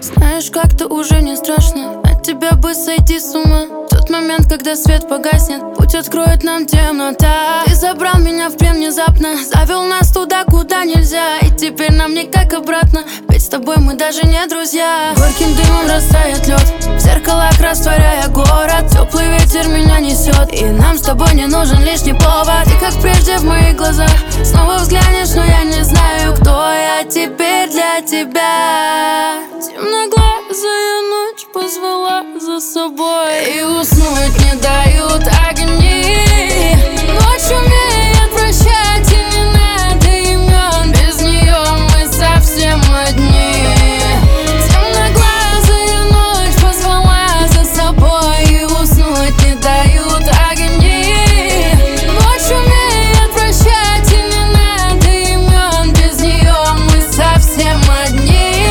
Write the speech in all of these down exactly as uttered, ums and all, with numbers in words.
Знаешь, как-то уже не страшно, от тебя бы сойти с ума. Тот момент, когда свет погаснет, путь откроет нам темнота. Ты забрал меня в плен внезапно, завел нас туда, куда нельзя. И теперь нам никак обратно, ведь с тобой мы даже не друзья. Горьким дымом растает лед, в зеркалах растворяя город. Теплый ветер меня несет, и нам с тобой не нужен лишний повод. И как прежде в моих глазах снова взглянешь, но я не знаю, кто я теперь для тебя. Темноглазая ночь позвала за собой, и уснуть не дают огни. Ночь умеет прощать, и не надо имен, без нее мы совсем одни. Темноглазая ночь позвала за собой, и уснуть не дают огни. Ночь умеет прощать, и не надо имен, без нее мы совсем одни.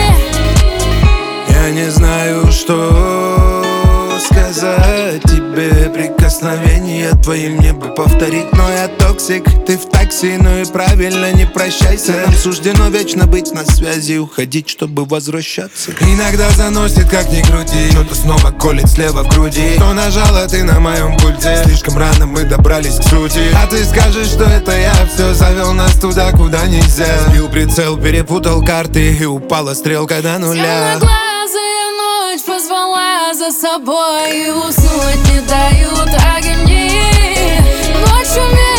Я не знаю, что сказать тебе. Прикосновение твоим мне бы повторить, но я токсик, ты в такси. Ну и правильно, не прощайся. Нам суждено вечно быть на связи, уходить, чтобы возвращаться. Иногда заносит, как ни крути, что-то снова колет слева в груди. Что нажала ты на моем пульте? Слишком рано мы добрались к сути. А ты скажешь, что это я все завел нас туда, куда нельзя. Сбил прицел, перепутал карты, и упала стрелка до нуля. Темноглазая ночь позвала за собой, и уснуть не дают огни. Ночь умеет